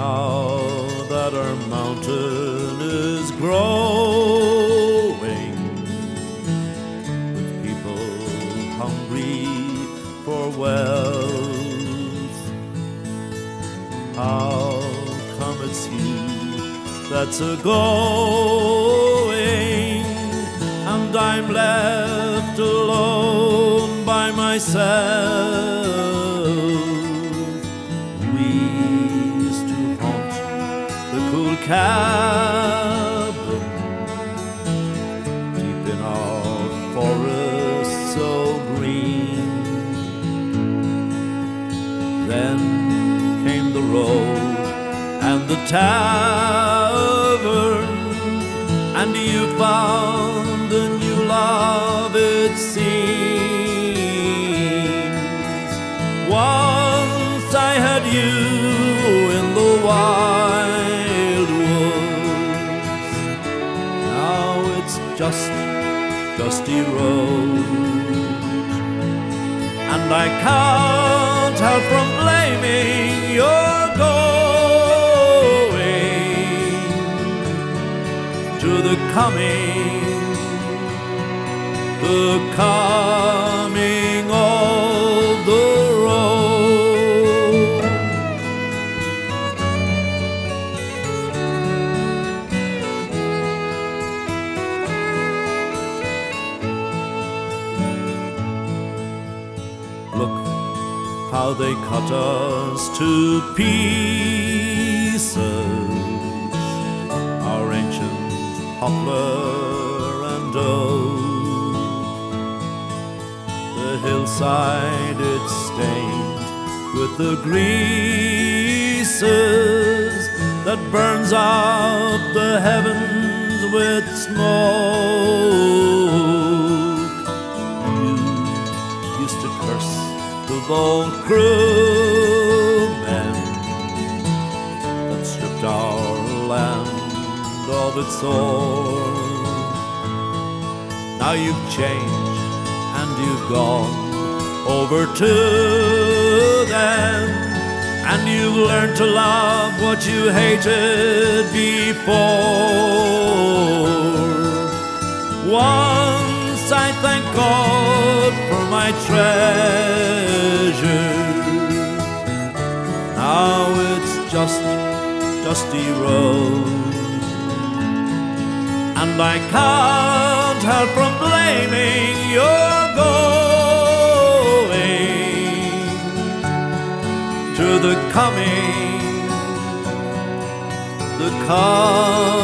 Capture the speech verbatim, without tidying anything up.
now that our mountain is growing, with people hungry for wealth, how come it's you that's a-going, and I'm left alone by myself? We used to haunt the cool cabin deep in our forest so green. Then came the road and the tavern, and you found a new love, it seems. Once I had you in the wild woods, now it's just dusty roads, and I can't help from blaming your going to the coming, the coming of the road. Look how they cut us to pieces, our ancient poplar and oak. The hillside it's stained with the greases that burns out the heavens with smoke. You used to curse the bold crewmen that stripped our land of its sword. Now you've changed and you've gone over to them, and you've learned to love what you hated before. Once I thank God for my treasure, now it's just dusty road, and I can't help from blaming your going to the coming, the coming